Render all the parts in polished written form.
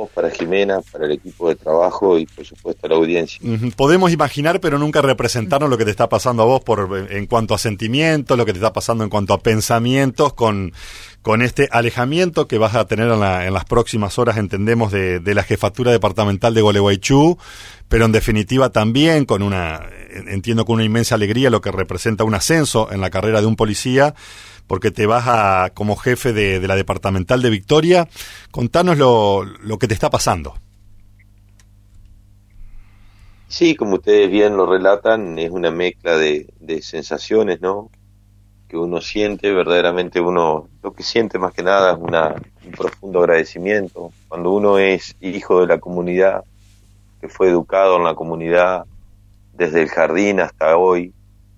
vos, para Jimena, para el equipo de trabajo y por supuesto a la audiencia. Podemos imaginar, pero nunca representarnos lo que te está pasando a vos en cuanto a sentimientos, lo que te está pasando en cuanto a pensamientos, con este alejamiento que vas a tener en las próximas horas, entendemos, de la jefatura departamental de Gualeguaychú, pero en definitiva también entiendo con una inmensa alegría lo que representa un ascenso en la carrera de un policía, porque te vas como jefe de la departamental de Victoria. Contanos lo que te está pasando. Sí, como ustedes bien lo relatan, es una mezcla de sensaciones, ¿no? Que uno siente, verdaderamente lo que siente más que nada es un profundo agradecimiento. Cuando uno es hijo de la comunidad, que fue educado en la comunidad desde el jardín hasta hoy,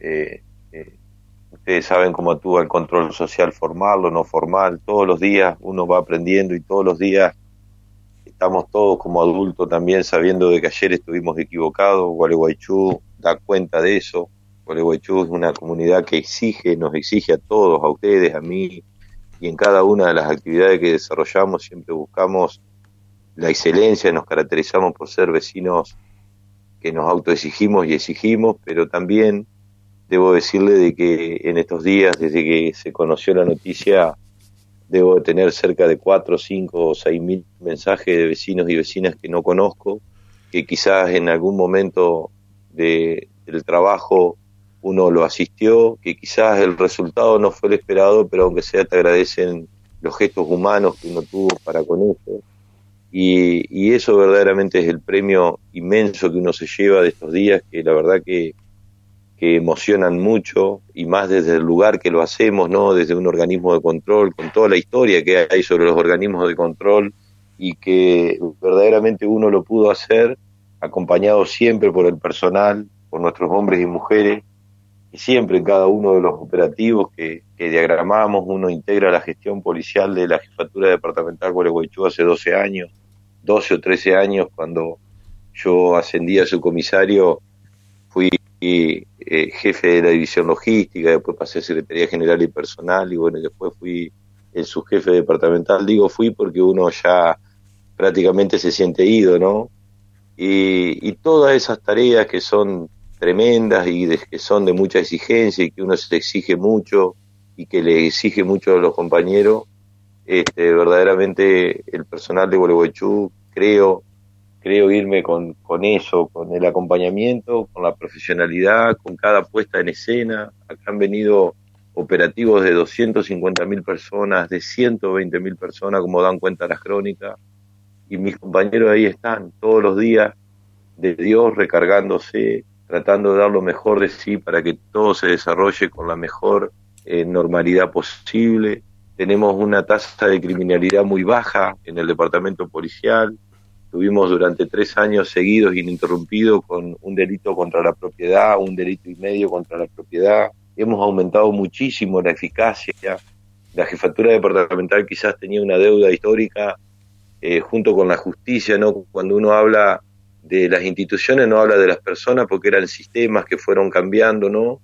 ustedes saben cómo actúa el control social formal o no formal. Todos los días uno va aprendiendo y todos los días estamos todos como adultos también sabiendo de que ayer estuvimos equivocados. Gualeguaychú da cuenta de eso. Gualeguaychú es una comunidad que nos exige a todos, a ustedes, a mí, y en cada una de las actividades que desarrollamos siempre buscamos la excelencia, nos caracterizamos por ser vecinos que nos autoexigimos y exigimos, pero también debo decirle de que en estos días, desde que se conoció la noticia, debo de tener cerca de 4, 5 o 6 mil mensajes de vecinos y vecinas que no conozco, que quizás en algún momento del trabajo uno lo asistió, que quizás el resultado no fue el esperado, pero aunque sea te agradecen los gestos humanos que uno tuvo para con eso. Y eso verdaderamente es el premio inmenso que uno se lleva de estos días, que la verdad que emocionan mucho, y más desde el lugar que lo hacemos, ¿no? Desde un organismo de control, con toda la historia que hay sobre los organismos de control, y que verdaderamente uno lo pudo hacer acompañado siempre por el personal, por nuestros hombres y mujeres, y siempre en cada uno de los operativos que diagramamos. Uno integra la gestión policial de la Jefatura Departamental Gualeguaychú hace 12 años, 12 o 13 años. Cuando yo ascendí a subcomisario, fui jefe de la división logística, después pasé a Secretaría General y Personal, y bueno, después fui el subjefe departamental. Digo fui porque uno ya prácticamente se siente ido, ¿no? Y todas esas tareas que son tremendas y que son de mucha exigencia y que uno se exige mucho y que le exige mucho a los compañeros, verdaderamente el personal de Gualeguaychú, creo irme con eso, con el acompañamiento, con la profesionalidad, con cada puesta en escena. Acá han venido operativos de 250.000 personas, de 120.000 personas, como dan cuenta las crónicas, y mis compañeros ahí están todos los días de Dios, recargándose, tratando de dar lo mejor de sí para que todo se desarrolle con la mejor normalidad posible. Tenemos una tasa de criminalidad muy baja en el departamento policial. Tuvimos durante 3 años seguidos ininterrumpidos con un delito contra la propiedad, un delito y medio contra la propiedad. Hemos aumentado muchísimo la eficacia. La jefatura departamental quizás tenía una deuda histórica junto con la justicia, ¿no? Cuando uno habla de las instituciones no habla de las personas, porque eran sistemas que fueron cambiando, ¿no?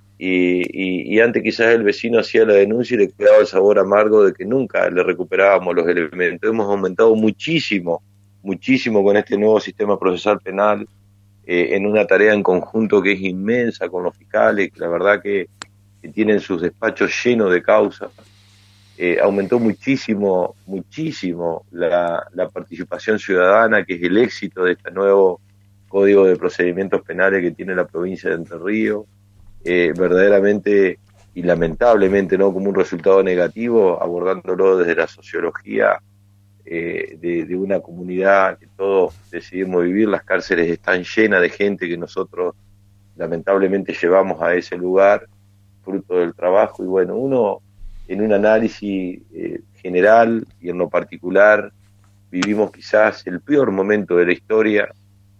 Y antes quizás el vecino hacía la denuncia y le quedaba el sabor amargo de que nunca le recuperábamos los elementos. Hemos aumentado muchísimo con este nuevo sistema procesal penal, en una tarea en conjunto que es inmensa con los fiscales, que la verdad que tienen sus despachos llenos de causas. Aumentó muchísimo la participación ciudadana, que es el éxito de este nuevo Código de Procedimientos Penales que tiene la provincia de Entre Ríos. Verdaderamente y lamentablemente, no como un resultado negativo, abordándolo desde la sociología de una comunidad que todos decidimos vivir. Las cárceles están llenas de gente que nosotros lamentablemente llevamos a ese lugar, fruto del trabajo. Y bueno, uno en un análisis general y en lo particular vivimos quizás el peor momento de la historia,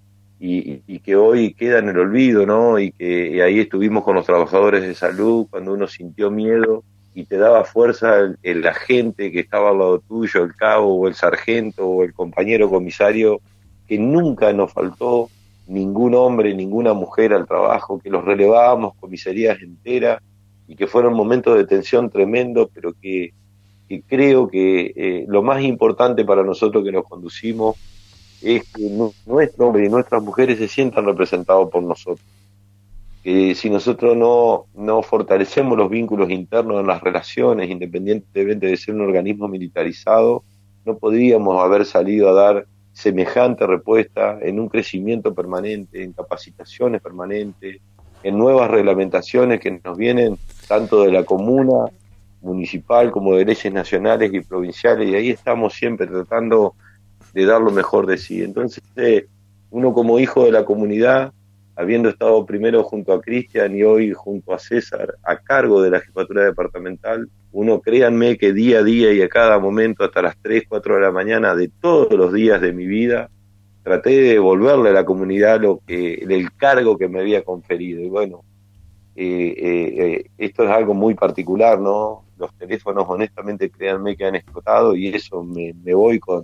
y que hoy queda en el olvido, ¿no? Y que ahí estuvimos con los trabajadores de salud cuando uno sintió miedo y te daba fuerza el agente que estaba al lado tuyo, el cabo o el sargento o el compañero comisario, que nunca nos faltó ningún hombre, ninguna mujer al trabajo, que los relevábamos comisarías enteras, y que fueron momentos de tensión tremendo, pero que que creo que lo más importante para nosotros que nos conducimos es que nuestros hombres y nuestras mujeres se sientan representados por nosotros. Que si nosotros no fortalecemos los vínculos internos en las relaciones, independientemente de ser un organismo militarizado, no podríamos haber salido a dar semejante respuesta en un crecimiento permanente, en capacitaciones permanentes, en nuevas reglamentaciones que nos vienen tanto de la comuna, municipal, como de leyes nacionales y provinciales, y ahí estamos siempre tratando de dar lo mejor de sí. Entonces, uno como hijo de la comunidad, habiendo estado primero junto a Cristian y hoy junto a César a cargo de la jefatura departamental, uno, créanme que día a día y a cada momento, hasta las 3, 4 de la mañana de todos los días de mi vida, traté de devolverle a la comunidad el cargo que me había conferido. Y bueno, esto es algo muy particular, ¿no? Los teléfonos, honestamente, créanme que han explotado, y eso me voy con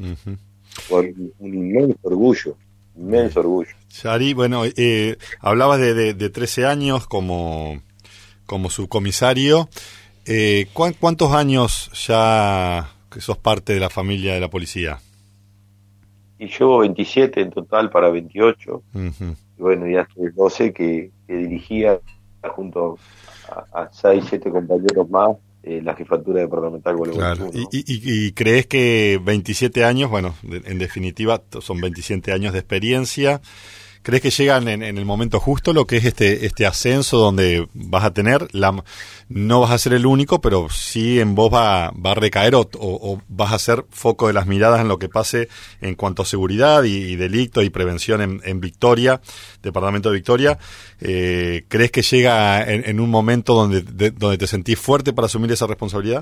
un inmenso orgullo. Inmenso orgullo. Shari, bueno, hablabas de 13 años como subcomisario. ¿Cuántos años ya que sos parte de la familia de la policía? Y yo 27 en total para 28. Y bueno, ya hace 12 que dirigía junto a 6, 7 compañeros más la jefatura departamental Gualeguaychú. Claro. ¿No? ¿Y crees que 27 años, bueno, en definitiva son 27 años de experiencia, crees que llegan en el momento justo lo que es este ascenso donde vas a tener, no vas a ser el único, pero sí en vos va a recaer o vas a ser foco de las miradas en lo que pase en cuanto a seguridad y delito y prevención en Victoria, departamento de Victoria? ¿Crees que llega en un momento donde te sentís fuerte para asumir esa responsabilidad?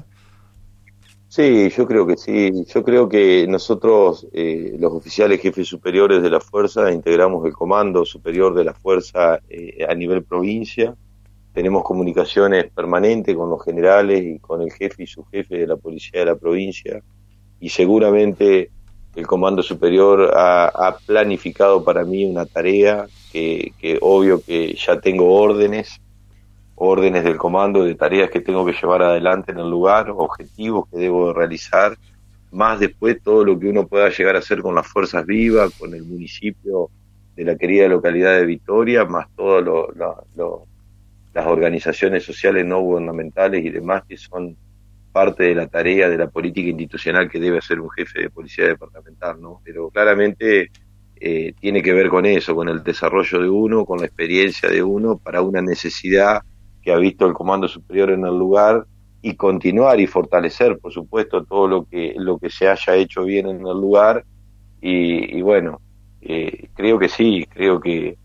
Sí, yo creo que sí. Yo creo que nosotros, los oficiales jefes superiores de la Fuerza, integramos el Comando Superior de la Fuerza a nivel provincia. Tenemos comunicaciones permanentes con los generales y con el jefe y subjefe de la Policía de la provincia. Y seguramente el Comando Superior ha planificado para mí una tarea que obvio que ya tengo órdenes del comando, de tareas que tengo que llevar adelante en el lugar, objetivos que debo realizar, más después todo lo que uno pueda llegar a hacer con las fuerzas vivas, con el municipio de la querida localidad de Victoria, más todas las organizaciones sociales no gubernamentales y demás que son parte de la tarea de la política institucional que debe hacer un jefe de policía departamental, ¿no? Pero claramente tiene que ver con eso, con el desarrollo de uno, con la experiencia de uno para una necesidad que ha visto el Comando Superior en el lugar, y continuar y fortalecer, por supuesto, todo lo que se haya hecho bien en el lugar. Y bueno, creo que sí, creo que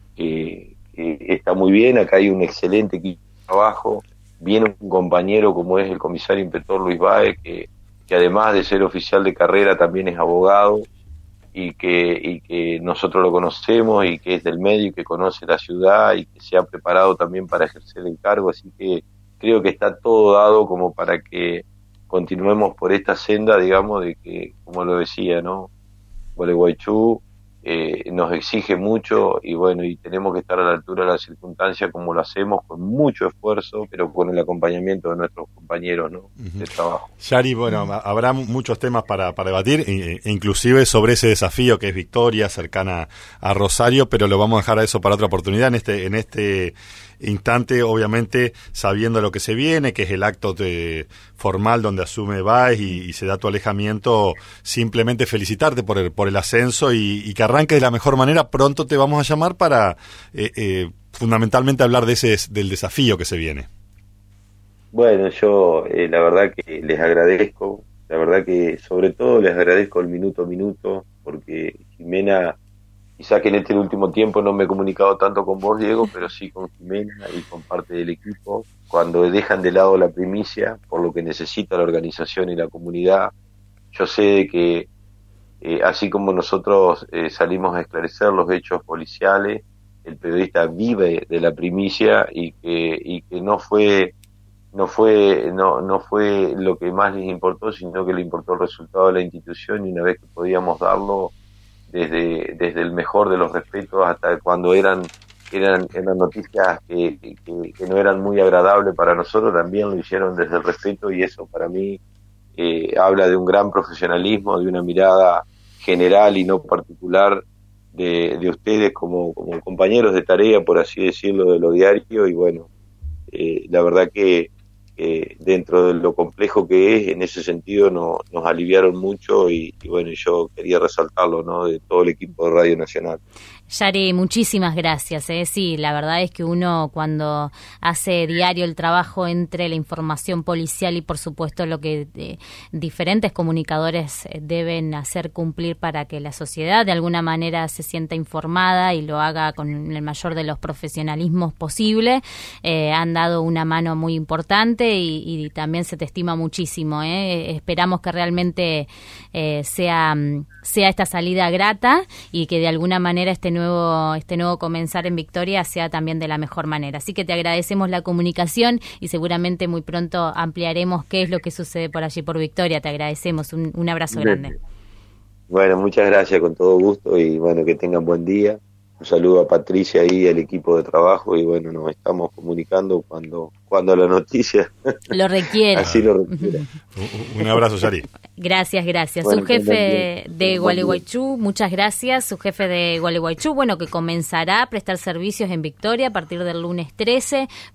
está muy bien. Acá hay un excelente equipo de trabajo, viene un compañero como es el comisario inspector Luis Báez, que además de ser oficial de carrera también es abogado, y que nosotros lo conocemos y que es del medio y que conoce la ciudad y que se ha preparado también para ejercer el cargo, así que creo que está todo dado como para que continuemos por esta senda, digamos, de que, como lo decía, ¿no? Gualeguaychú nos exige mucho, y bueno, y tenemos que estar a la altura de las circunstancias, como lo hacemos con mucho esfuerzo, pero con el acompañamiento de nuestros compañeros, ¿no? De trabajo. Shari, bueno, habrá muchos temas para debatir, inclusive sobre ese desafío que es Victoria, cercana a Rosario, pero lo vamos a dejar a eso para otra oportunidad. En este instante, obviamente, sabiendo lo que se viene, que es el acto formal donde asume Báez y se da tu alejamiento, simplemente felicitarte por el ascenso y que arranques de la mejor manera. Pronto te vamos a llamar para fundamentalmente hablar del desafío que se viene. Bueno, yo la verdad que les agradezco, la verdad que sobre todo les agradezco el minuto a minuto, porque Jimena, quizá que en este último tiempo no me he comunicado tanto con vos, Diego, pero sí con Jimena y con parte del equipo, cuando dejan de lado la primicia por lo que necesita la organización y la comunidad. Yo sé de que así como nosotros salimos a esclarecer los hechos policiales, el periodista vive de la primicia, y que no fue lo que más les importó, sino que le importó el resultado de la institución, y una vez que podíamos darlo desde el mejor de los respetos hasta cuando eran eran noticias que no eran muy agradables para nosotros, también lo hicieron desde el respeto, y eso para mí habla de un gran profesionalismo, de una mirada general y no particular de ustedes como compañeros de tarea, por así decirlo, de lo diario. Y bueno, la verdad que dentro de lo complejo que es, en ese sentido nos aliviaron mucho, y bueno, yo quería resaltarlo, ¿no?, de todo el equipo de Radio Nacional. Yari, muchísimas gracias. Sí, la verdad es que uno cuando hace diario el trabajo entre la información policial y por supuesto lo que diferentes comunicadores deben hacer cumplir para que la sociedad de alguna manera se sienta informada y lo haga con el mayor de los profesionalismos posible, han dado una mano muy importante y también se te estima muchísimo. Esperamos que realmente sea esta salida grata y que de alguna manera este nuevo comenzar en Victoria sea también de la mejor manera. Así que te agradecemos la comunicación y seguramente muy pronto ampliaremos qué es lo que sucede por allí por Victoria. Te agradecemos, un abrazo grande. Bueno, muchas gracias, con todo gusto, y bueno, que tengan buen día. Un saludo a Patricia y al equipo de trabajo, y bueno, nos estamos comunicando cuando la noticia lo requiere. Así lo requiere. Un abrazo, Yari. Gracias. Bueno, su jefe de Gualeguaychú, muchas gracias. Su jefe de Gualeguaychú, bueno, que comenzará a prestar servicios en Victoria a partir del lunes 13.